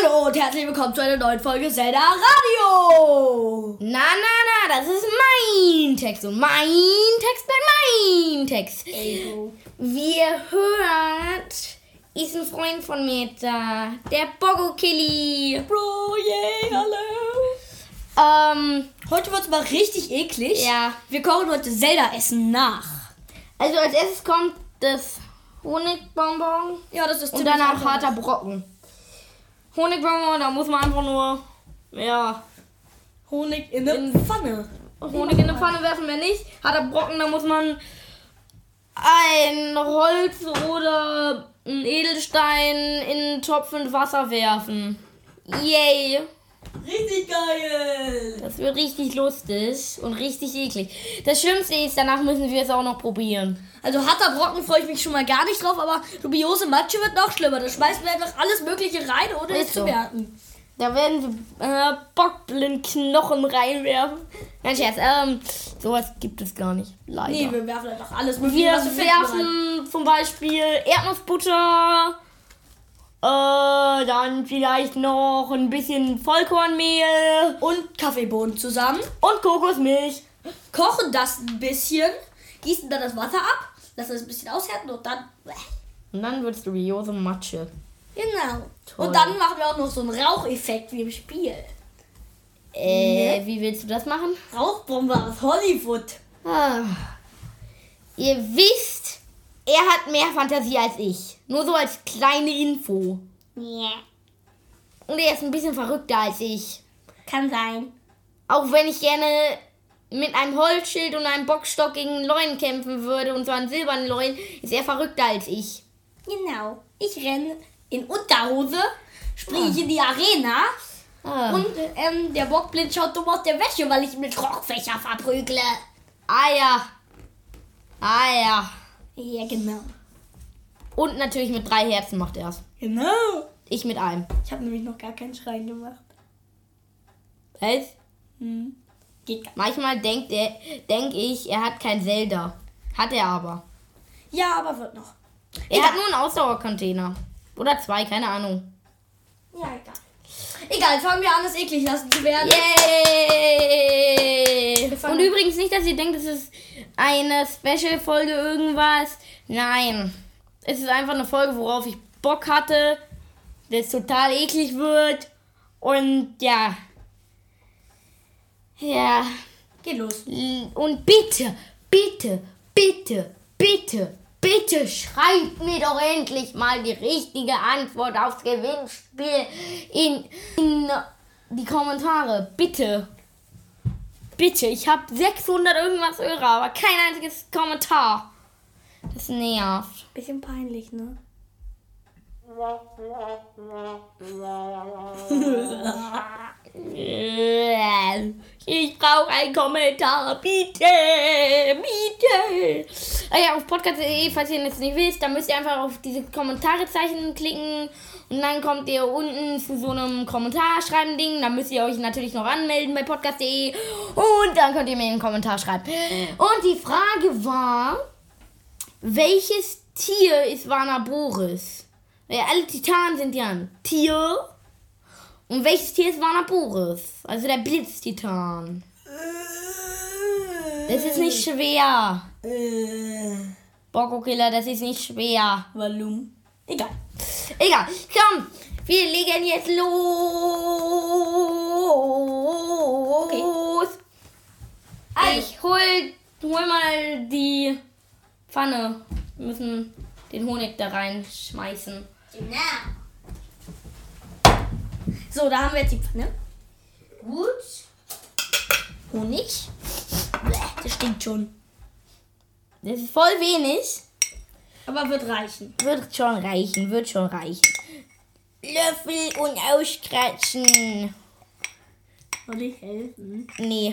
Hallo und herzlich willkommen zu einer neuen Folge Zelda Radio. Na, das ist mein Text und mein Text bleibt mein Text. Wie ihr hört, ist ein Freund von mir da, der Bogokilli. Bro, yay, hallo. Heute wird es mal richtig eklig. Ja. Wir kochen heute Zelda-Essen nach. Also als erstes kommt das Honigbonbon Ja, das ist und ziemlich danach einfach. harter Brocken. Honigbonbon, da muss man einfach nur, Honig in eine Pfanne. Honig in eine Pfanne werfen wir nicht. Harter Brocken, da muss man ein Holz oder ein Edelstein in einen Topf mit Wasser werfen. Yay! Richtig geil. Das wird richtig lustig und richtig eklig. Das Schlimmste ist, danach müssen wir es auch noch probieren. Also harter Brocken freue ich mich schon mal gar nicht drauf, aber dubiose Matsche wird noch schlimmer. Da schmeißen wir einfach alles Mögliche rein, ohne es Ist zu so. merken. Da werden wir Bockblindknochen reinwerfen. Nein, Scherz, sowas gibt es gar nicht. Leider. Nee, wir werfen einfach alles Mögliche, Wir was wir finden, rein. werfen zum Beispiel Erdnussbutter, dann vielleicht noch ein bisschen Vollkornmehl Und Kaffeebohnen zusammen. und Kokosmilch. Kochen das ein bisschen, gießen dann das Wasser ab, lassen es ein bisschen aushärten und dann... Und dann wird es dubiose Matsche. Genau. Toll. Und dann machen wir auch noch so einen Raucheffekt wie im Spiel. Wie willst du das machen? Rauchbombe aus Hollywood. Ah. Ihr wisst, er hat mehr Fantasie als ich. Nur so als kleine Info. Ja. Und er ist ein bisschen verrückter als ich. Kann sein. Auch wenn ich gerne mit einem Holzschild und einem Bockstock gegen einen Leuen kämpfen würde, und zwar einen silbernen Leuen, ist er verrückter als ich. Genau. Ich renne in Unterhose, springe ich in die Arena und der Bockblind schaut dumm aus der Wäsche, weil ich mit Rockfächer verprügle. Ja. Ja, genau. Und natürlich mit 3 Herzen macht er es. Genau. Ich mit einem. Ich habe nämlich noch gar keinen Schrein gemacht. Was? Geht gar nicht. Manchmal denk ich, er hat kein Zelda. Hat er aber. Ja, aber wird noch. Er hat nur einen Ausdauercontainer. Oder 2, keine Ahnung. Ja, egal. Egal, fangen wir an, es eklig lassen zu werden. Yay! Wir fangen Und an. übrigens nicht, dass ihr denkt, es ist eine Special-Folge irgendwas. Nein. Es ist einfach eine Folge, worauf ich Bock hatte. Das total eklig wird. Und ja. Ja. Geht los. Und bitte schreibt mir doch endlich mal die richtige Antwort aufs Gewinnspiel in die Kommentare. Bitte. Ich habe 600 irgendwas Hörer, aber kein einziges Kommentar. Das nervt. Bisschen peinlich, ne? Ich brauche einen Kommentar, bitte. Auf podcast.de, falls ihr das nicht wisst, dann müsst ihr einfach auf diese Kommentarezeichen klicken und dann kommt ihr unten zu so einem Kommentarschreiben-Ding. Dann müsst ihr euch natürlich noch anmelden bei podcast.de und dann könnt ihr mir einen Kommentar schreiben. Und die Frage war, welches Tier ist Vanaboris? Ja, alle Titanen sind ja ein Tier. Und welches Tier ist Vanaboris? Also der Blitztitan. Das ist nicht schwer. Bogokiller, das ist nicht schwer. Warum? Egal. Komm, wir legen jetzt los. Okay. Also. Ich hol mal die Pfanne. Wir müssen den Honig da reinschmeißen. Genau. So, da haben wir jetzt die Pfanne. Gut. Honig. Das stinkt schon. Das ist voll wenig. Aber wird reichen. Wird schon reichen. Löffel und auskratzen. Soll ich helfen? Nee.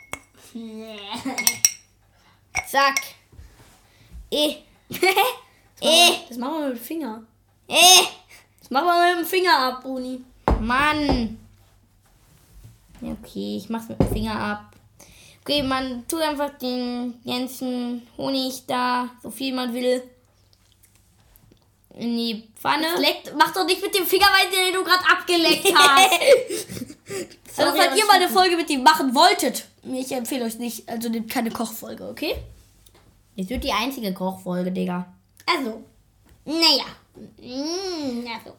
Zack. Das machen wir mit dem Finger. Das machen wir mit dem Finger ab, Bruni. Mann. Ja, okay, ich mach's mit dem Finger ab. Okay, man tut einfach den ganzen Honig da, so viel man will. in die Pfanne. Mach doch nicht mit dem Finger weiter, den du gerade abgeleckt hast. Also falls ihr mal eine Folge mit ihm machen wolltet, ich empfehle euch nicht, also nehmt keine Kochfolge, okay? Das wird die einzige Kochfolge, Digga. Also, naja. Also.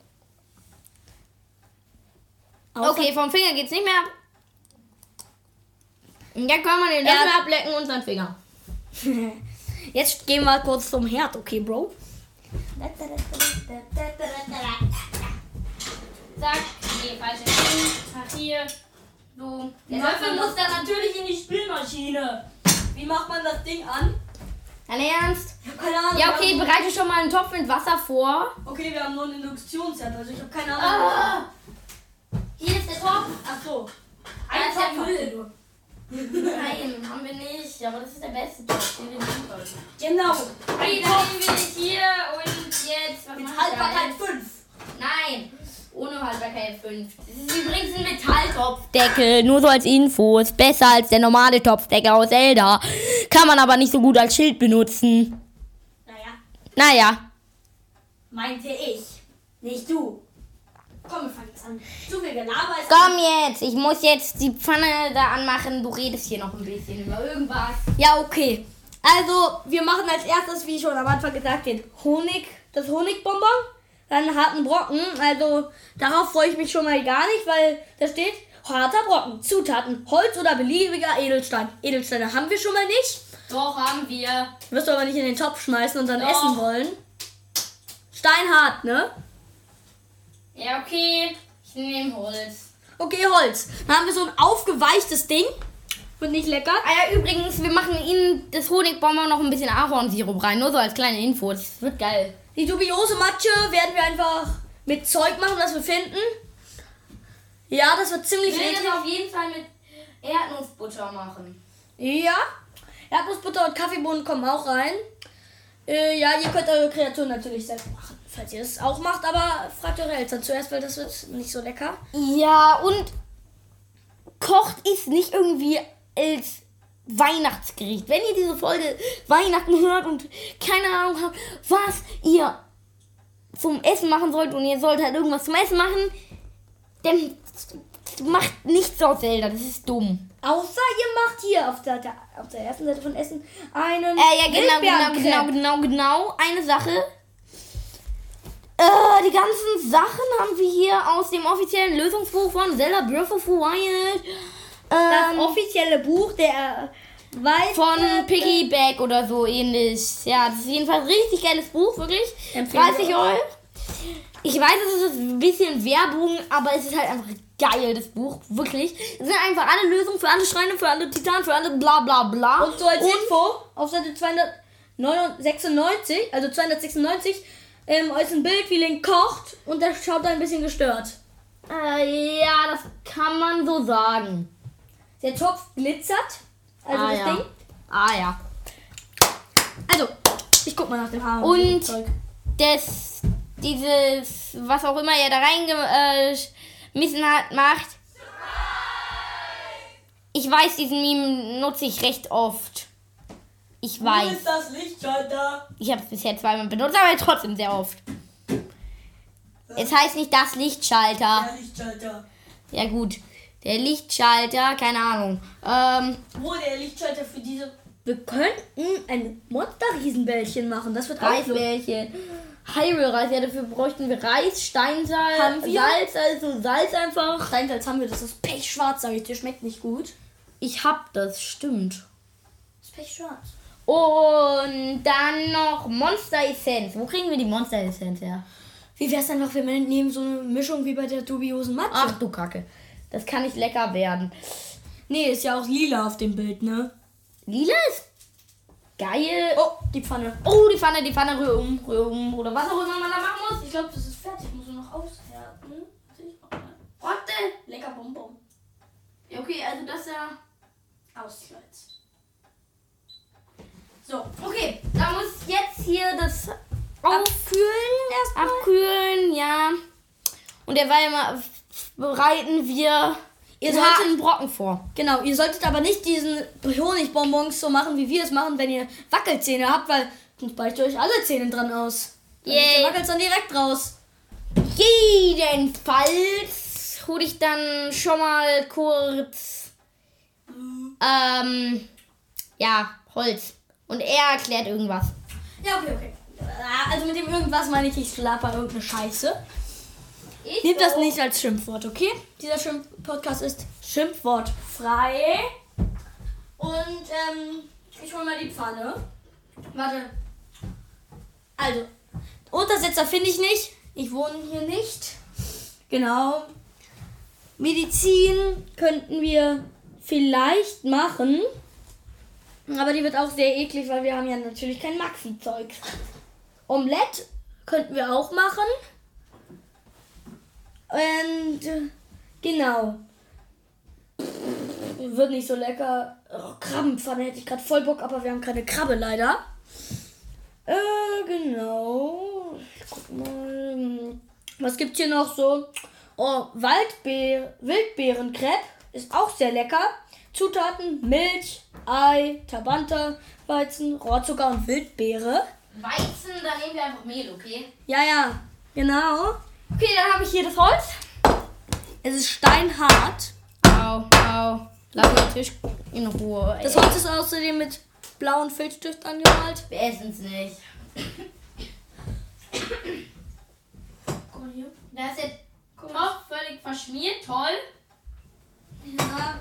Okay, vom Finger geht's nicht mehr ab. Und dann kann man den Löffel ablecken und seinen Finger. Jetzt gehen wir kurz zum Herd, okay, Bro? Zack, nee, falsche Ding. Ach, hier. So. Der Löffel muss dann natürlich in die Spülmaschine. Wie macht man das Ding an? Dein Ernst? Ich hab keine Ahnung. Ja, okay, bereite schon mal einen Topf mit Wasser vor. Okay, wir haben nur einen Induktionsherd, also ich habe keine Ahnung. Hier ist der Topf. Ach so. Ein Topf Topf. habt ihr nur. Nein, haben wir nicht. Aber das ist der beste Topf, den wir nehmen können. Genau. Okay, dann nehmen wir hier und jetzt. Was Mit mache ich Haltbarkeit da? 5. Nein, ohne Haltbarkeit 5. Das ist übrigens ein Metalltopfdeckel. Nur so als Info. Ist besser als der normale Topfdeckel aus Zelda. Kann man aber nicht so gut als Schild benutzen. Naja. Meinte ich. Nicht du. Komm, wir fangen jetzt an. Zu viel Gelaber ist. Komm jetzt, ich muss jetzt die Pfanne da anmachen. Du redest hier noch ein bisschen über irgendwas. Ja, okay. Also, wir machen als erstes, wie schon am Anfang gesagt, das Honigbonbon. Dann harten Brocken. Also, darauf freue ich mich schon mal gar nicht, weil da steht harter Brocken. Zutaten, Holz oder beliebiger Edelstein. Edelsteine haben wir schon mal nicht. Doch, haben wir. Wirst du aber nicht in den Topf schmeißen und dann Doch. essen wollen. Steinhart, ne? Ja, okay. Ich nehme Holz. Okay, Holz. Dann haben wir so ein aufgeweichtes Ding. Wird nicht lecker. Ah ja, übrigens, wir machen in das Honigbonbon noch ein bisschen Ahornsirup rein. Nur so als kleine Info. Das wird geil. Die dubiose Matsche werden wir einfach mit Zeug machen, das wir finden. Ja, das wird ziemlich Ich will eklig. das auf jeden Fall mit Erdnussbutter machen. Ja. Erdnussbutter und Kaffeebohnen kommen auch rein. Ja, ihr könnt eure Kreatur natürlich selbst machen, falls ihr das auch macht, aber fragt eure Eltern zuerst, weil das wird nicht so lecker. Ja, und kocht ist nicht irgendwie als Weihnachtsgericht. Wenn ihr diese Folge Weihnachten hört und keine Ahnung habt, was ihr zum Essen machen sollt und ihr sollt halt irgendwas zum Essen machen, dann macht nichts aus Zelda. Das ist dumm. Außer ihr macht hier auf der ersten Seite von Essen einen Ja, Wildbeerencreme. genau. Eine Sache. Die ganzen Sachen haben wir hier aus dem offiziellen Lösungsbuch von Zelda Breath of the Wild. Das offizielle Buch der Von Piggyback oder so ähnlich. Ja, das ist jedenfalls ein richtig geiles Buch, wirklich. 30 Euro. Ich weiß, es ist ein bisschen Werbung, aber es ist halt einfach geil, das Buch. Wirklich. Es sind einfach alle Lösungen für alle Schreine, für alle Titanen, für alle bla bla bla. Und so als Info, auf Seite 296, also 296, ist ein Bild, wie Link kocht und der schaut da ein bisschen gestört. Ja, das kann man so sagen. Der Topf glitzert, also das ja. Ding. Ja. Also, ich guck mal nach dem Haar. Und dieses, was auch immer er da reingeschmissen hat, macht. Ich weiß, diesen Meme nutze ich recht oft. Ich weiß. Wo ist das Lichtschalter? Ich habe es bisher zweimal benutzt, aber trotzdem sehr oft. Es heißt nicht das Lichtschalter. Der Lichtschalter. Ja gut, der Lichtschalter, keine Ahnung. Wo der Lichtschalter für diese... Wir könnten ein Monster-Riesenbällchen machen. Das wird auch so. Reisbällchen. Hyrule-Reis, ja, dafür bräuchten wir Reis, Steinsalz, Haben wir? Salz, also Salz einfach. Steinsalz haben wir, das ist pechschwarz, sag ich dir. Schmeckt nicht gut. Ich hab das, stimmt. Das ist pechschwarz. Und dann noch Monster-Essenz. Wo kriegen wir die Monster-Essenz her? Wie wär's dann noch, wenn wir nehmen so eine Mischung wie bei der dubiosen Matsche? Ach du Kacke. Das kann nicht lecker werden. Nee, ist ja auch lila auf dem Bild, ne? Lila ist geil. Oh, die Pfanne. Oh, die Pfanne, rühr um. Oder was auch immer man da machen muss. Ich glaube, das ist fertig. Ich muss nur noch aushärten. Warte. Lecker Bonbon. Ja, okay, also das ja. Ausschleiz. So. Okay, da muss jetzt hier das Abkühlen erstmal. abkühlen, ja. Und derweil bereiten wir Ihr harten Brocken vor. Genau, ihr solltet aber nicht diesen Honigbonbons so machen, wie wir es machen, wenn ihr Wackelzähne habt, weil sonst beißt ihr euch alle Zähne dran aus. Der wackelt dann direkt raus. Jedenfalls hole ich dann schon mal kurz Holz. Und er erklärt irgendwas. Ja, okay. Also mit dem irgendwas meine ich laber irgendeine Scheiße. Nehmt das nicht als Schimpfwort, okay? Dieser Podcast ist schimpfwortfrei. Und ich hole mal die Pfanne. Warte. Also, Untersetzer finde ich nicht. Ich wohne hier nicht. Genau. Medizin könnten wir vielleicht machen. Aber die wird auch sehr eklig, weil wir haben ja natürlich kein Maxi-Zeug. Omelette könnten wir auch machen. Und genau. Wird nicht so lecker. Oh, Krabbenpfanne hätte ich gerade voll Bock, aber wir haben keine Krabbe leider. Genau. Ich guck mal. Was gibt's hier noch so? Oh, Wildbeerencrepe ist auch sehr lecker. Zutaten: Milch, Ei, Tabanta, Weizen, Rohrzucker und Wildbeere. Weizen, dann nehmen wir einfach Mehl, okay? Ja, genau. Okay, dann habe ich hier das Holz. Es ist steinhart. Au. Lass den Tisch in Ruhe. Das Holz ist außerdem mit blauen Filzstift angemalt. Wir essen es nicht. Guck mal hier. Da ist der Topf völlig verschmiert. Toll. Ja.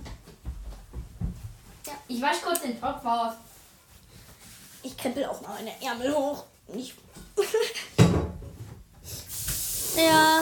Ich wasche kurz den Topf aus. Ich krempel auch mal meine Ärmel hoch. Nicht. Ja.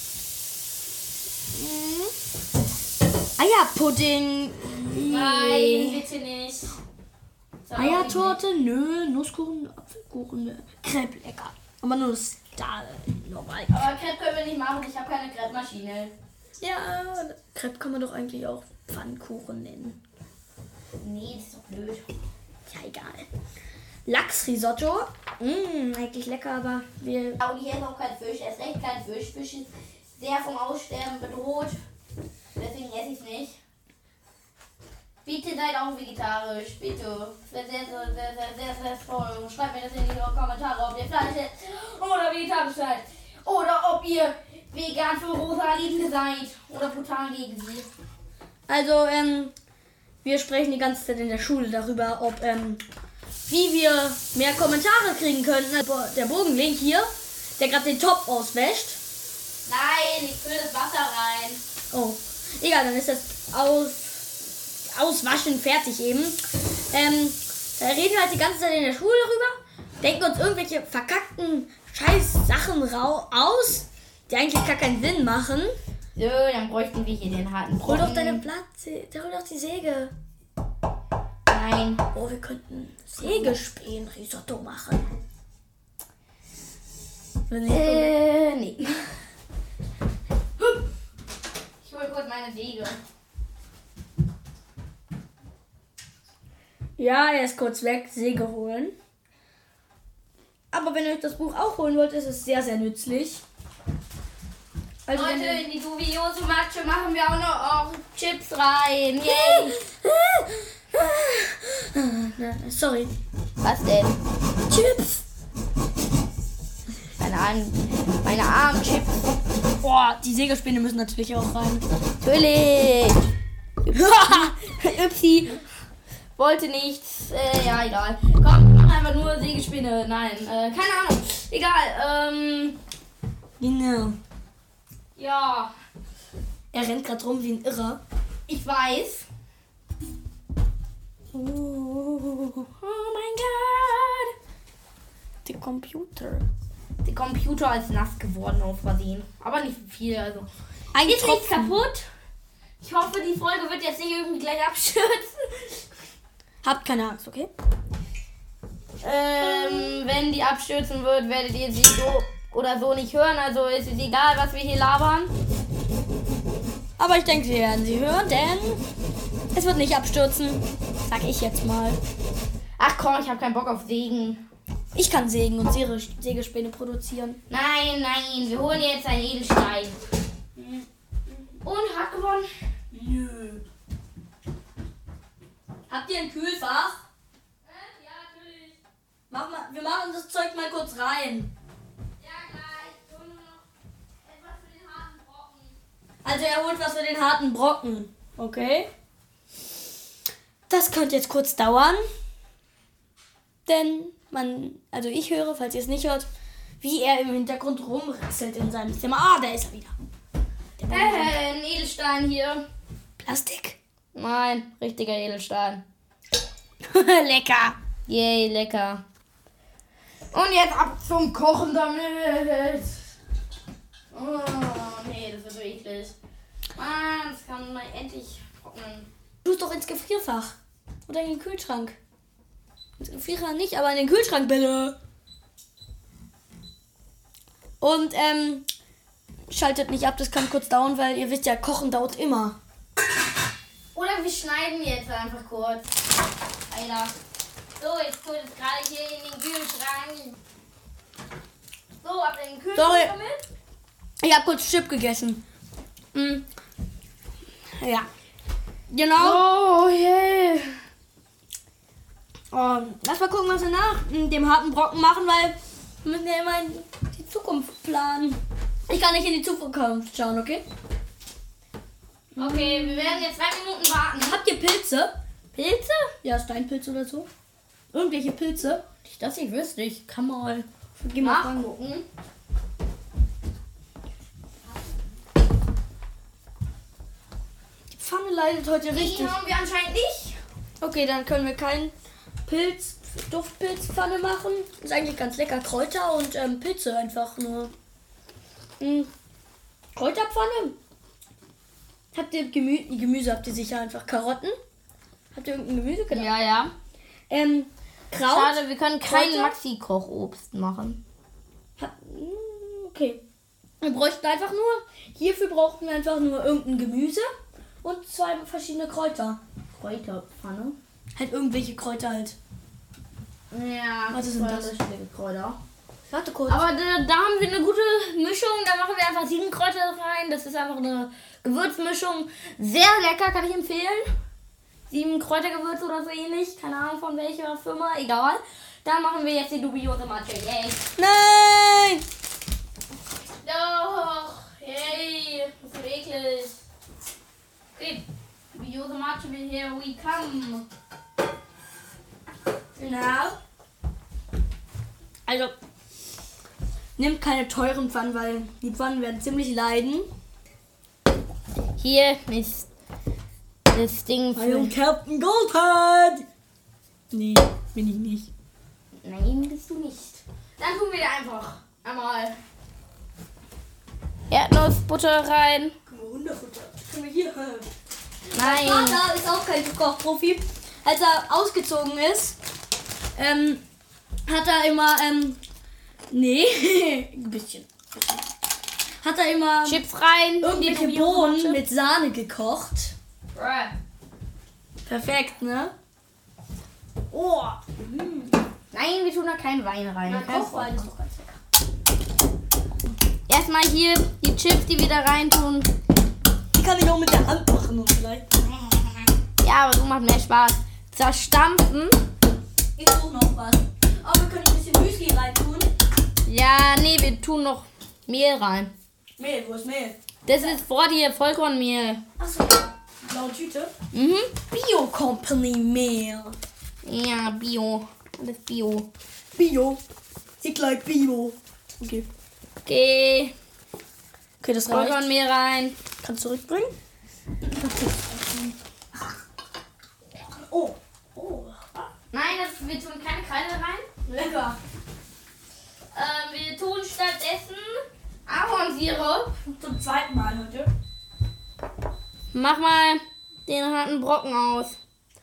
Eierpudding. Nein, bitte nicht. Eiertorte, nö. Nusskuchen, Apfelkuchen, nö. Crepe, lecker. Aber nur das da normal. Aber Crepe können wir nicht machen. Ich habe keine Crepe-Maschine. Ja, Crepe kann man doch eigentlich auch Pfannkuchen nennen. Nee, das ist doch blöd. Ja, egal. Lachsrisotto. Eigentlich lecker, aber wir... Und hier ist auch kein Fisch. Er ist echt kein Fisch. Fisch ist sehr vom Aussterben bedroht. Deswegen esse ich es nicht. Bitte seid auch vegetarisch. Bitte. Das wäre sehr toll. Schreibt mir das in die Kommentare, ob ihr Fleisch esst oder vegetarisch seid. Oder ob ihr vegan für rosa Liebende seid. Oder brutal gegen sie. Also, wir sprechen die ganze Zeit in der Schule darüber, ob, wie wir mehr Kommentare kriegen könnten. Der Bogenlink hier, der gerade den Topf auswäscht. Nein, ich fülle das Wasser rein. Oh, egal, dann ist das Auswaschen fertig eben. Da reden wir halt die ganze Zeit in der Schule darüber, denken uns irgendwelche verkackten Scheiß-Sachen aus, die eigentlich gar keinen Sinn machen. So, dann bräuchten wir hier den harten Hol Brocken. doch deine hol doch die Säge. Nein. Oh, wir könnten Sägespänen-Risotto machen. Nee. Ich hol kurz meine Säge. Ja, er ist kurz weg, Säge holen. Aber wenn ihr euch das Buch auch holen wollt, ist es sehr, sehr nützlich. Also Leute, in die dubiose Matsche machen wir auch noch Chips rein. Yay. Sorry. Was denn? Chips. Meine armen Chips. Boah, die Sägespäne müssen natürlich auch rein. Natürlich. Upsi. Wollte nichts. Ja, egal. Komm, mach einfach nur Sägespäne. Nein, keine Ahnung. Egal. Genau. Ja. Er rennt gerade rum wie ein Irrer. Ich weiß. Oh mein Gott. Der Computer. Der Computer ist nass geworden auf Versehen. Aber nicht viel, also. Ein Ist nichts Tropfen. kaputt. Ich hoffe, die Folge wird jetzt nicht irgendwie gleich abstürzen. Habt keine Angst, okay? Wenn die abstürzen wird, werdet ihr sie so oder so nicht hören. Also ist es egal, was wir hier labern. Aber ich denke, wir werden sie hören, denn es wird nicht abstürzen. Sag ich jetzt mal. Ach komm, ich habe keinen Bock auf Sägen. Ich kann Sägen und Sägespäne produzieren. Nein, wir holen jetzt einen Edelstein. Und hat gewonnen. Nö. Habt ihr ein Kühlfach? Ja, natürlich. Wir machen das Zeug mal kurz rein. Also er holt was für den harten Brocken. Okay. Das könnte jetzt kurz dauern. Denn also ich höre, falls ihr es nicht hört, wie er im Hintergrund rumrasselt in seinem Zimmer. Ah, da ist er wieder. Ein Edelstein hier. Plastik. Nein, richtiger Edelstein. Lecker. Yay, lecker. Und jetzt ab zum Kochen damit. Oh, nee, das wird so eklig. Mann, das kann mal endlich trocknen. Tu es doch ins Gefrierfach. Oder in den Kühlschrank. Ins Gefrierfach nicht, aber in den Kühlschrank bitte. Und, schaltet nicht ab, das kann kurz dauern, weil ihr wisst ja, Kochen dauert immer. Oder wir schneiden jetzt einfach kurz. Alter. So, jetzt tue ich das gerade hier in den Kühlschrank. So, ab in den Kühlschrank Sorry. damit. Ich habe kurz Chip gegessen. Ja. Genau. Oh, yeah. Lass mal gucken, was wir nach dem harten Brocken machen, weil wir müssen ja immer in die Zukunft planen. Ich kann nicht in die Zukunft schauen, okay? Okay, wir werden jetzt 2 Minuten warten. Habt ihr Pilze? Pilze? Ja, Steinpilze oder so. Irgendwelche Pilze? Nicht, dass ich wüsste. Ich kann mal. Geh mal fragen. Nachgucken. Die Pfanne leidet heute richtig. Die haben wir anscheinend nicht. Okay, dann können wir keinen Duftpilzpfanne machen. Ist eigentlich ganz lecker. Kräuter und Pilze einfach nur. Kräuterpfanne. Habt ihr Gemüse? Habt ihr sicher einfach Karotten? Habt ihr irgendein Gemüse? Genau. Ja, ja. Kraut. Schade, wir können kein Kräuter? Maxi-Kochobst machen. Okay. Wir bräuchten einfach nur, hierfür brauchten wir einfach nur irgendein Gemüse und 2 verschiedene Kräuter. Kräuterpfanne. Halt irgendwelche Kräuter halt. Ja, was sind das? unterschiedliche Kräuter. Warte kurz. Aber da haben wir eine gute Mischung. Da machen wir einfach 7 Kräuter rein. Das ist einfach eine Gewürzmischung. Sehr lecker, kann ich empfehlen. 7 Kräutergewürze oder so ähnlich. Keine Ahnung von welcher Firma, egal. Dann machen wir jetzt die dubiose Matsche. Yay. Nein! Doch, yay. Das ist so eklig. Okay, dubiose Matsche, here we come. Genau. Also, nehmt keine teuren Pfannen, weil die Pfannen werden ziemlich leiden. Hier ist das Ding für... Captain Goldhead! Nee, bin ich nicht. Nein, bist du nicht. Dann tun wir da einfach einmal Erdnussbutter rein. Hundefutter. Können wir hier. Nein. Mein Vater ist auch kein Kochprofi. Als er ausgezogen ist, hat er immer, nee, ein bisschen. Hat er immer Chips rein. irgendwelche die Bohnen Matsche. mit Sahne gekocht. Bruh. Perfekt, ne? Oh, Nein, wir tun da keinen Wein rein. na, Kein Kochwein ist Problem. doch ganz lecker. Erstmal hier die Chips, die wir da rein tun. Die kann ich auch mit der Hand machen und vielleicht. Ja, aber so macht mehr Spaß. Zerstampfen. Ich suche noch was. Aber wir können ein bisschen Müsli reintun. Ja, nee, wir tun noch Mehl rein. Mehl, wo ist Mehl? Das ist vor dir Vollkornmehl. Achso, blaue Tüte. Mhm. Bio Company Mehl. Ja, Bio. Alles Bio. Bio. Ich like Bio. Okay. Okay. Okay, das reicht. Vollkornmehl rein. Kannst du zurückbringen? Oh. Oh. Nein, wir tun keine Kreide rein. Lecker. Wir tun stattdessen Ahornsirup. Zum zweiten Mal heute. Mach mal den harten Brocken aus.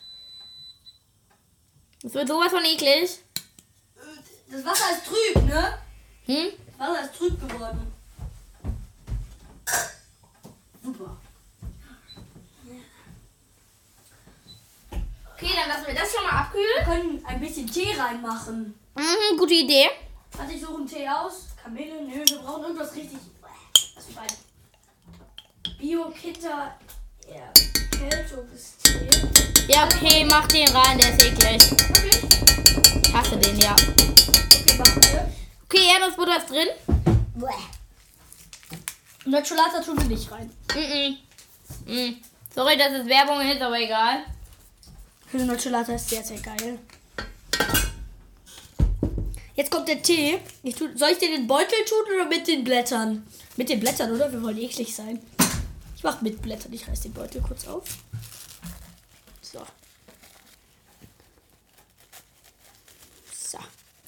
Das wird sowas von eklig. Das Wasser ist trüb, ne? Hm? Das Wasser ist trüb geworden. Super. Okay, dann lassen wir das schon mal Wir abkühlen. können ein bisschen Tee reinmachen. Mhm, gute Idee. Warte, ich suche einen Tee aus. Kamille, nö, wir brauchen irgendwas richtig. Was für ein Bio-Kitter Erkältungstee. Ja, okay, mach den rein, der ist eklig. Wirklich? Ich hasse den, ja. Okay, machen wir. Okay, Erdnussbutter ist drin. Nocciolata tun wir nicht rein. Sorry, dass es Werbung ist, aber egal. Nocciolata ist sehr, sehr geil. Jetzt kommt der Tee. Soll ich dir den Beutel tun oder mit den Blättern? Mit den Blättern, oder? Wir wollen eklig sein. Ich mach mit Blättern. Ich reiß den Beutel kurz auf. So. So.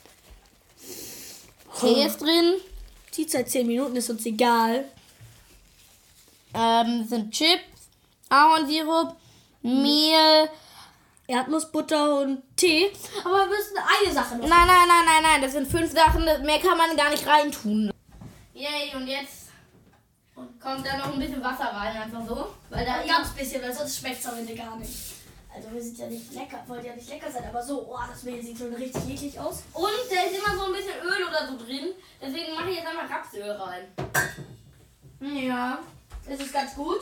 Tee ist drin. Die seit 10 Minuten ist uns egal. Sind Chips, Ahornsirup, Mehl. Erdnussbutter und Tee. Aber wir müssen eine Sache noch. Nein. Das sind 5 Sachen. Mehr kann man gar nicht reintun. Yay, und jetzt kommt da noch ein bisschen Wasser rein, einfach so. Weil da Ganz bisschen, weil sonst schmeckt es am Ende gar nicht. Also wir sind ja nicht lecker, wollt ja nicht lecker sein, aber so, das Mehl sieht schon richtig eklig aus. Und da ist immer so ein bisschen Öl oder so drin. Deswegen mache ich jetzt einfach Rapsöl rein. Ja, das ist ganz gut.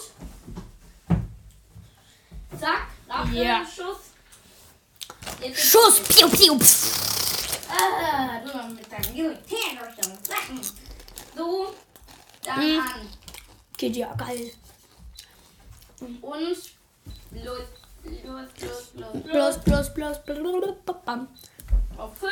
Zack, Rapsöl, Ja. Schuss. Jetzt Schuss, piu, piu. du noch mit deinem Militärrichtung Sachen. So, dann an. Geht ja geil. Und los. Plus, bam. Auf 5.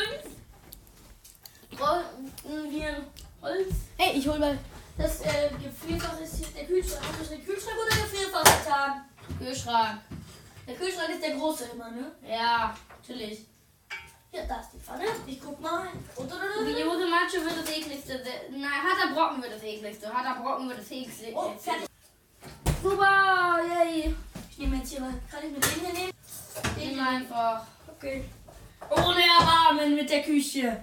Brauchen wir Holz. Hey, ich hol mal das Gefrierfach. Ist hier der Kühlschrank. Hast du den Kühlschrank oder Gefrierfach getan? Kühlschrank. Der Kühlschrank ist der große immer, ne? Ja, natürlich. Ja, da ist die Pfanne. Ich guck mal. Dubiose Matsche wird das ekligste. Nein, harter Brocken wird das ekligste. Harter Brocken wird das ekligste. Oh, fertig. Super, yay. Ich nehme jetzt hier mal. Kann ich mit dem hier nehmen? Den einfach. Okay. Ohne Erbarmen mit der Küche.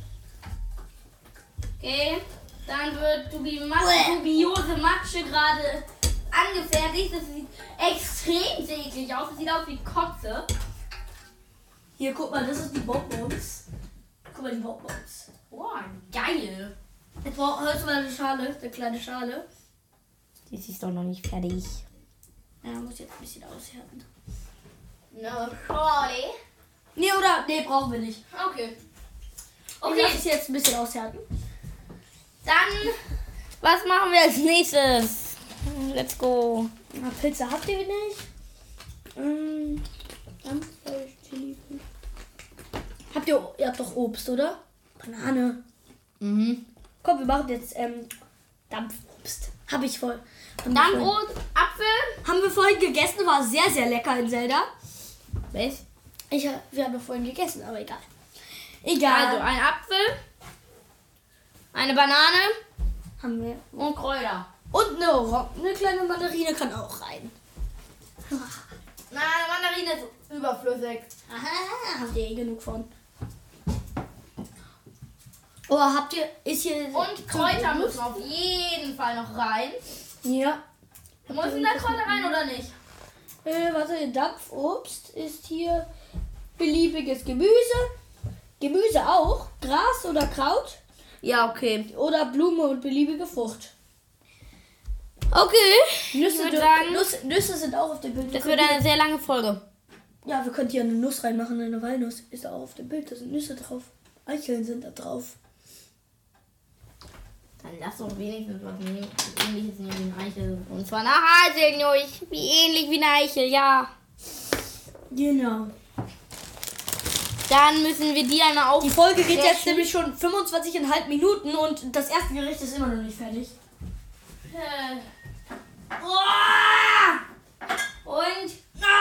Okay, dann wird dubiose Matsche gerade angefertigt. Das sieht extrem eklig aus. Das sieht aus wie Kotze. Hier, guck mal, das ist die Bonbons. Guck mal, die Bonbons. Boah, geil. Jetzt hörst du mal eine Schale, eine kleine Schale. Das ist doch noch nicht fertig. Ja, muss jetzt ein bisschen aushärten. No, sorry. Nee, brauchen wir nicht. Okay. Okay, ich lasse es jetzt ein bisschen aushärten. Dann, was machen wir als nächstes? Let's go. Na, Pilze habt ihr nicht? Ihr habt doch Obst, oder? Banane. Mhm. Komm, wir machen jetzt Dampfobst. Hab ich voll. Dann Apfel. Haben wir vorhin gegessen, war sehr, sehr lecker in Zelda. Was? Wir haben doch vorhin gegessen, aber egal. Also ein Apfel, eine Banane Haben wir. und Kräuter. Und eine kleine Mandarine kann auch rein. Nein, Mandarine ist überflüssig. Aha, habt ihr genug von. Oh, ist hier... Und Kräuter müssen auf jeden Fall noch rein. Ja. Müssen da Kräuter rein oder nicht? Warte, Dampfobst ist hier beliebiges Gemüse. Gemüse auch. Gras oder Kraut. Ja, okay. Oder Blume und beliebige Frucht. Okay. Nüsse, würd sagen, Nüsse sind auch auf dem Bild. Das wird eine sehr lange Folge. Ja, wir können hier eine Nuss reinmachen, eine Walnuss. Ist auch auf dem Bild, da sind Nüsse drauf. Eicheln sind da drauf. Dann lass doch wenigstens was nehmen. Ähnliches nehmen wie eine Eichel. Und zwar eine Haselnuss. Wie ähnlich wie eine Eichel, ja. Genau. Dann müssen wir die einmal auf. Die Folge geht jetzt Flächen. nämlich schon 25,5 Minuten und das erste Gericht ist immer noch nicht fertig. Und.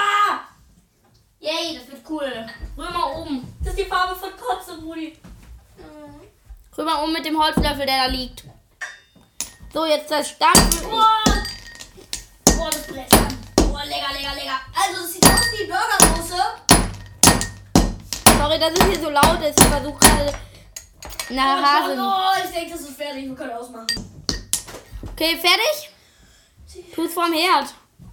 Yay, das wird cool. Rühr mal oben. Das ist die Farbe von Kotze, Rudi. Rühr mal oben mit dem Holzlöffel, der da liegt. So, jetzt das Stampfen. Boah, das brennt an. Boah, lecker, lecker, lecker. Also, das sieht aus wie Burgersoße. Sorry, dass es hier so laut ist. Ich versuche gerade eine Hase. Oh, ich denke, das ist fertig. Wir können ausmachen. Okay, fertig? Tu's vom Herd.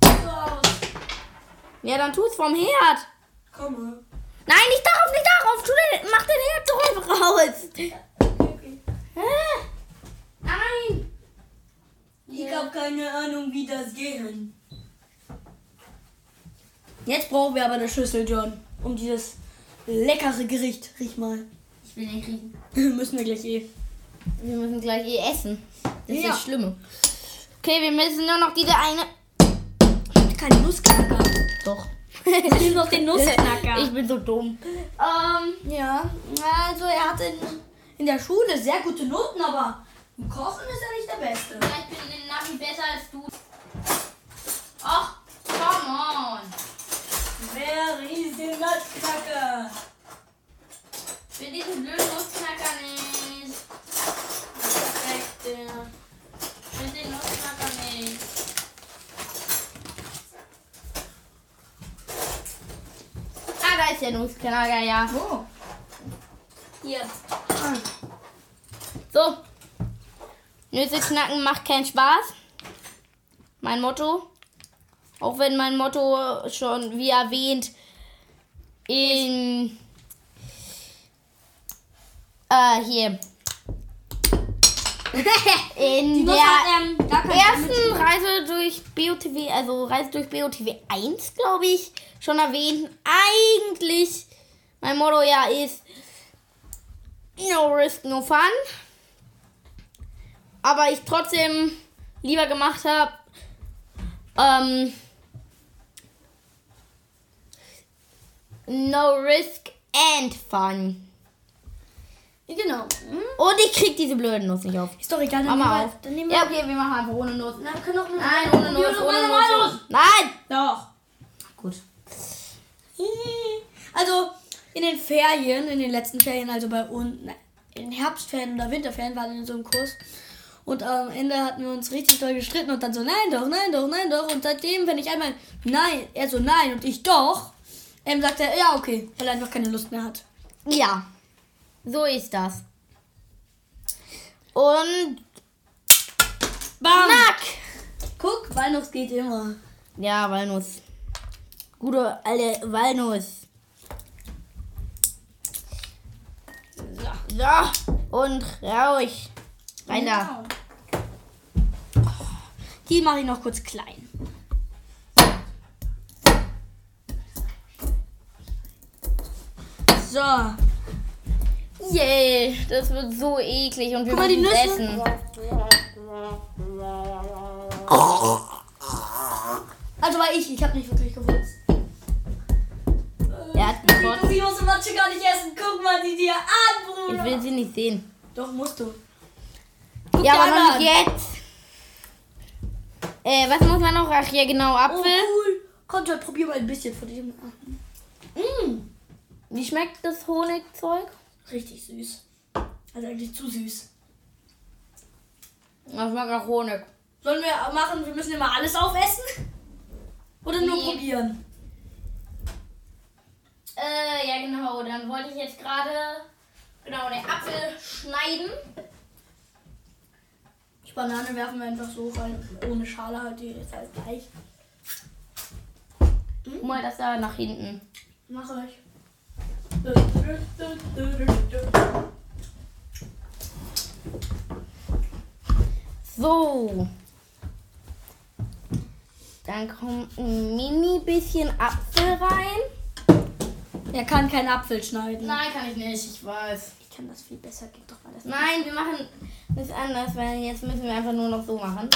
Ja, dann tu's vom Herd. Komm. Nein, nicht darauf. Mach den Herd doch einfach raus. Okay. Hä? Nein. Ich habe keine Ahnung, wie das geht. Jetzt brauchen wir aber eine Schüssel, John, um dieses leckere Gericht. Riech mal. Ich will nicht riechen. Müssen wir gleich eh. Wir müssen gleich essen. Das ist Ja. das Schlimme. Okay, wir müssen nur noch diese eine... Kein Nussknacker. Doch. Ich nehme noch den Nussknacker. Ich bin so dumm. Ja, also er hatte in der Schule sehr gute Noten, aber im Kochen ist er nicht der Beste. Ich bin in Navi besser als du. Ach, come on. Wer ist den Nussknacker? Ich will diesen blöden Nussknacker nicht. Perfekt. Ich will den Nussknacker nicht. Ah, da ist der Nussknacker, ja. Oh. Hier. So. Nüsse knacken macht keinen Spaß. Mein Motto. Auch wenn mein Motto schon, wie erwähnt, in hier in der ersten Reise durch BOTW, also Reise durch BOTW 1, glaube ich, schon erwähnt. Eigentlich mein Motto ja ist no risk, no fun. Aber ich trotzdem lieber gemacht habe, no risk and fun. Genau. Und ich krieg diese blöden Nuss nicht auf. Ist doch egal, Mach mal auf. Dann nehmen Ja, okay, wir machen einfach ohne Nuss. Na, wir können auch Nein, ohne Nuss, ohne Nuss. Nein! Doch. Gut. Also, in den Ferien, in den letzten Ferien, also bei uns, in Herbstferien oder Winterferien waren wir in so einem Kurs. Und am Ende hatten wir uns richtig doll gestritten und dann so, nein doch, nein doch, nein doch. Und seitdem, wenn ich einmal nein, er so nein und ich doch, sagt er, ja okay, weil er einfach keine Lust mehr hat. Ja, so ist das. Und Bam! Knack! Guck, Walnuss geht immer. Ja, Walnuss. Gute alte Walnuss. So, und raus. Rein da. Die mache ich noch kurz klein. So. Yay, das wird so eklig und wir Guck mal, die müssen Nüsse. essen. Also war ich habe nicht wirklich gewusst. Er hat gekotzt. Die musst du Matsche gar nicht essen. Guck mal die dir an, Bruder. Ich will sie nicht sehen. Doch, musst du. Ja, aber dir noch an. nicht jetzt. Was muss man noch? Ach ja, genau, Oh, Apfel. cool. Komm, Joy, probier mal ein bisschen von diesem. Wie schmeckt das Honigzeug? Richtig süß. Also eigentlich zu süß. Das schmeckt nach Honig. Sollen wir machen, wir müssen immer alles aufessen? Oder nur Nee. probieren? Ja genau, dann wollte ich jetzt gerade den Apfel schneiden. Die Banane werfen wir einfach so rein. Ohne Schale halt, die ist halt gleich. Guck mal, das da nach hinten. Mach ich. So. Dann kommt ein mini bisschen Apfel rein. Er kann keinen Apfel schneiden. Nein, kann ich nicht, ich weiß. Ich kann das viel besser. Gib doch mal das. Nein, wir machen das anders, weil jetzt müssen wir einfach nur noch so machen.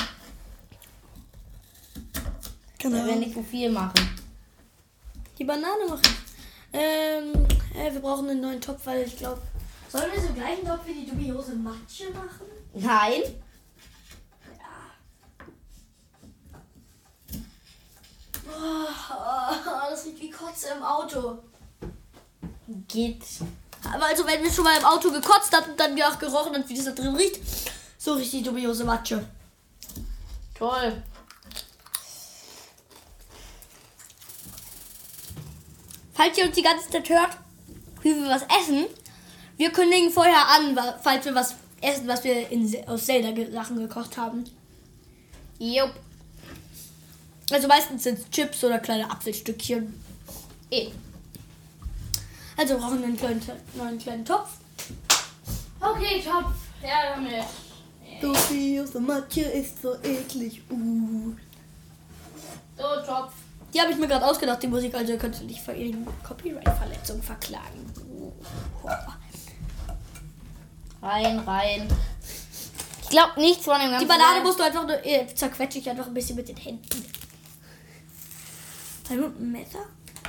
Weil wir nicht so viel machen. Die Banane machen. Wir brauchen einen neuen Topf, weil ich glaube. Sollen wir so gleichen Topf wie die dubiose Matsche machen? Nein. Das riecht wie Kotze im Auto. Geht. Aber also wenn wir schon mal im Auto gekotzt hatten und dann auch gerochen und wie das da drin riecht, so riecht die dubiose Matsche. Toll. Falls ihr uns die ganze Zeit hört, wie wir was essen, wir kündigen vorher an, falls wir was essen, was wir aus Zelda-Sachen gekocht haben. Jupp. Also meistens sind es Chips oder kleine Apfelstückchen. Also brauchen wir einen neuen kleinen Topf. Okay, Topf. Ja, damit. Dubiose Matsche ist so eklig. So, Topf. Die habe ich mir gerade ausgedacht, die Musik, also ihr könnt ihr nicht für irgendeine Copyright-Verletzung verklagen. Rein. glaube nichts von dem ganzen. Die Banane musst du einfach nur, zerquetsche ich einfach ein bisschen mit den Händen. Mit dem Messer?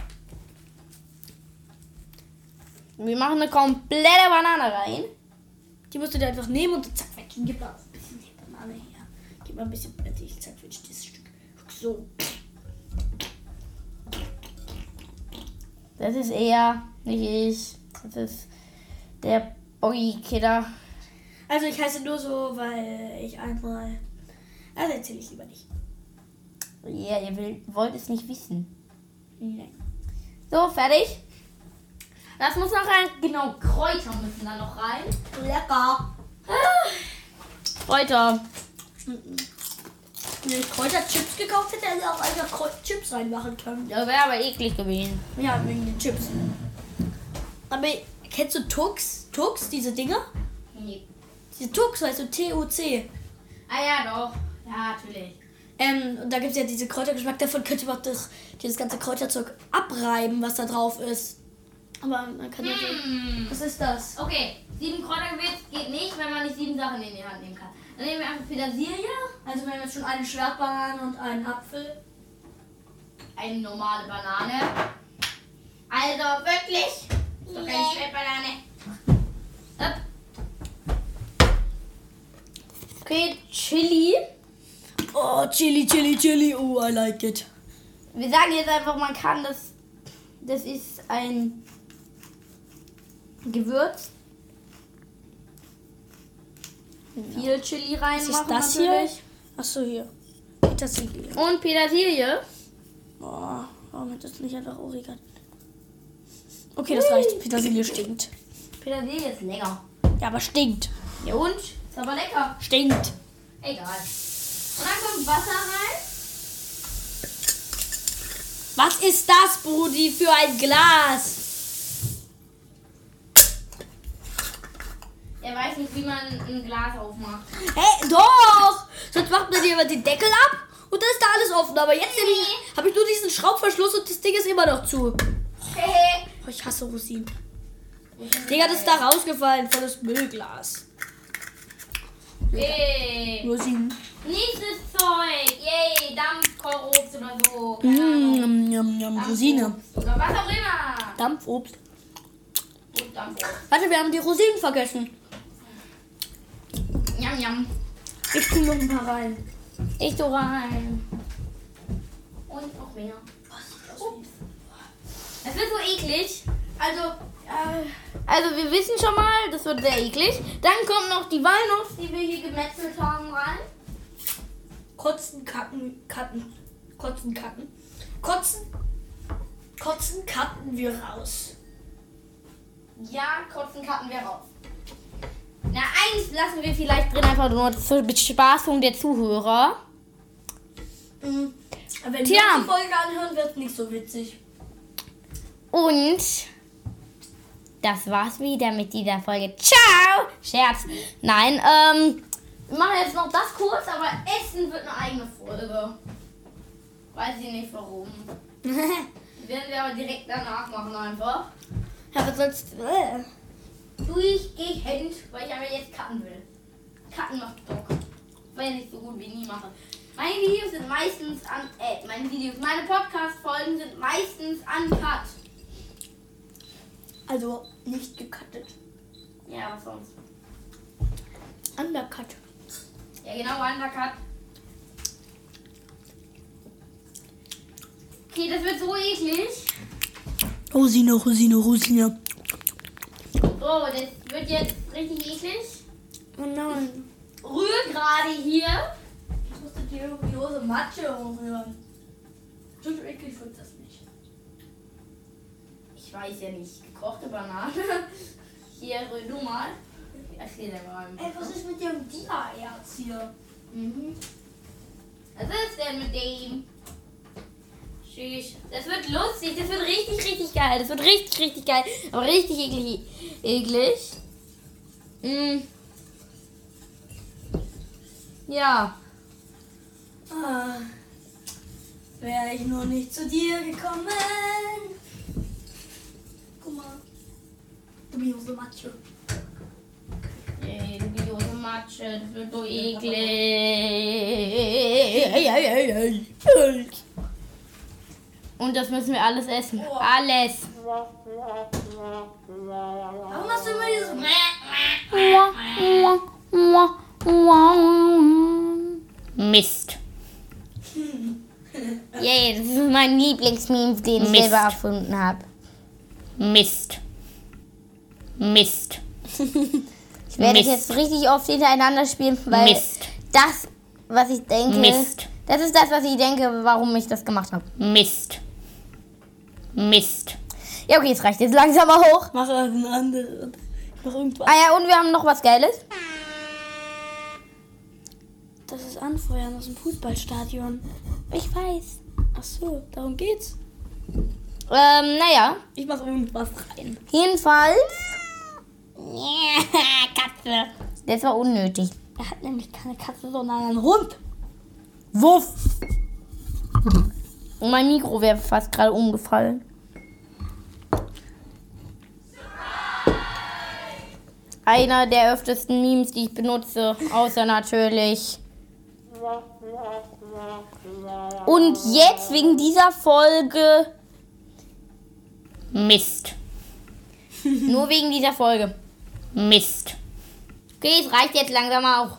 Wir machen eine komplette Banane rein. Die musst du dir einfach nehmen und zerquetschen. Gib mal ein bisschen die Banane her. Gib mal ein bisschen, ich zerquetsche dieses Stück. So. Das ist er, nicht ich. Das ist der Bogi-Kidder. Also ich heiße nur so, weil ich einmal... Also erzähle ich lieber nicht. Ja, ihr wollt es nicht wissen. Nein. So, fertig. Das muss noch rein. Genau, Kräuter müssen da noch rein. Lecker. Kräuter. Wenn ich Kräuterchips gekauft hätte, hätte ich auch einfach Kräuterchips reinmachen können. Ja, wäre aber eklig gewesen. Ja, wegen den Chips. Aber kennst du Tux? Tux, diese Dinger? Nee. Diese Tux, weißt du, T-U-C. Ah ja, doch. Ja, natürlich. Und da gibt es ja diese Kräutergeschmack. Davon könnte man dieses ganze Kräuterzeug abreiben, was da drauf ist. Aber man kann ja sehen. Was ist das? Okay, 7 Kräutergewürz geht nicht, wenn man nicht 7 Sachen in die Hand nehmen kann. Dann nehmen wir einfach Petersilie. Also wir haben jetzt schon eine Schwertbanane und einen Apfel. Eine normale Banane. Also wirklich. Ist doch keine Schwertbanane. Up. Okay, Chili. Oh, Chili, Chili, Chili. Oh, I like it. Wir sagen jetzt einfach, man kann das. Das ist ein Gewürz. Viel Chili reinmachen. Was ist das natürlich. hier? Achso, hier. Petersilie. Und Petersilie. Oh, warum hat das nicht einfach Oregano? Okay, das reicht. Petersilie stinkt. Petersilie ist lecker. Ja, aber stinkt. Ja und? Ist aber lecker. Stinkt. Egal. Und dann kommt Wasser rein. Was ist das, Brudi, für ein Glas? Er weiß nicht, wie man ein Glas aufmacht. Hey, doch! Sonst macht man hier immer den Deckel ab und dann ist da alles offen. Aber jetzt habe ich nur diesen Schraubverschluss und das Ding ist immer noch zu. Hehe. Oh, ich hasse Rosinen. Digga, das ist da rausgefallen von das Müllglas. Hey. Rosinen. Nächstes Zeug. Yay, Dampfkorobst oder so. Keine Ahnung. Rosine. Oder was auch immer. Dampfobst. Gut, Dampfobst. Warte, wir haben die Rosinen vergessen. Yum, yum. Ich tue noch ein paar rein. Ich so rein. Und noch mehr. Es wird so eklig. Also wir wissen schon mal, das wird sehr eklig. Dann kommt noch die Walnuss, die wir hier gemetzelt haben, rein. Kotzen, kacken. Kotzen, kacken wir raus. Ja, kotzen cutten wir raus. Na, eins lassen wir vielleicht drin, einfach nur zur Bespaßung der Zuhörer. Aber wenn Tja. wir die Folge anhören, wird es nicht so witzig. Und das war's wieder mit dieser Folge. Ciao! Scherz. Nein, wir machen jetzt noch das kurz, aber Essen wird eine eigene Folge. Weiß ich nicht warum. Werden wir aber direkt danach machen einfach. Ja, was sollst du? Durchgehend, weil ich aber jetzt cutten will. Cutten macht Bock. Weil ich nicht so gut wie nie mache. Meine Videos sind meistens meine Podcast-Folgen sind meistens uncut. Also nicht gecuttet. Ja, was sonst? Undercut. Ja, genau, undercut. Okay, das wird so eklig. Rosine. So, das wird jetzt richtig eklig. Oh nein. Rühr gerade hier. Ich musste die dubiose Matsche umrühren. So eklig wird das nicht. Ich weiß ja nicht. Gekochte Banane. Hier, rühr du mal. Erzähl dir mal. Ey, was ist mit dem Dia-Erz hier? Was ist denn mit dem? Tschüss. Das wird lustig. Das wird richtig geil. Das wird richtig geil. Aber richtig eklig. Ja. Wäre ich nur nicht zu dir gekommen. Guck mal. Dubiose Matsche. Dubiose Matsche, das wird so eklig. Und das müssen wir alles essen. Alles. Warum machst du immer dieses... Mist. Yay, das ist mein Lieblingsmeme, den ich selber erfunden habe. Mist. Mist. Ich werde es jetzt richtig oft hintereinander spielen, weil das, was ich denke, das ist das, was ich denke, warum ich das gemacht habe. Mist. Mist. Ja, okay, es reicht jetzt langsam mal hoch. Mach einen anderen. Mach irgendwas. Ah ja, und wir haben noch was Geiles. Das ist Anfeuern aus dem Fußballstadion. Ich weiß. Ach so, darum geht's. Naja. Ich mach irgendwas rein. Jedenfalls. Katze. Das war unnötig. Er hat nämlich keine Katze, sondern einen Hund. Wuff. Und mein Mikro wäre fast gerade umgefallen. Einer der öftesten Memes, die ich benutze. Außer natürlich. Und jetzt wegen dieser Folge. Mist. Nur wegen dieser Folge. Mist. Okay, es reicht jetzt langsam auch.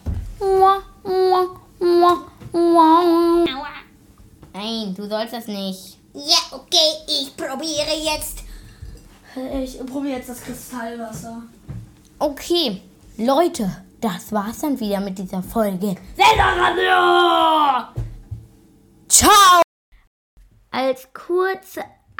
Nein, du sollst das nicht. Ja, okay, ich probiere jetzt. Ich probiere jetzt das Kristallwasser. Okay, Leute, das war's dann wieder mit dieser Folge. Ciao! Als kurze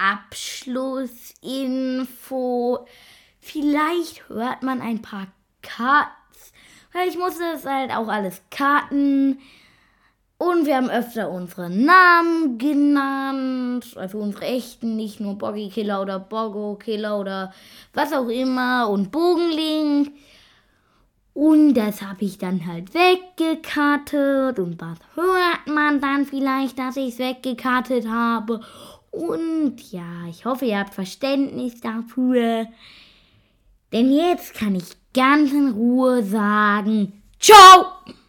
Abschlussinfo, vielleicht hört man ein paar Cuts, weil ich musste es halt auch alles cutten. Und wir haben öfter unsere Namen genannt, also unsere echten, nicht nur Boggy Killer oder Boggo Killer oder was auch immer und Bogenling. Und das habe ich dann halt weggekattet und was hört man dann vielleicht, dass ich es weggekattet habe. Und ja, ich hoffe, ihr habt Verständnis dafür. Denn jetzt kann ich ganz in Ruhe sagen, ciao!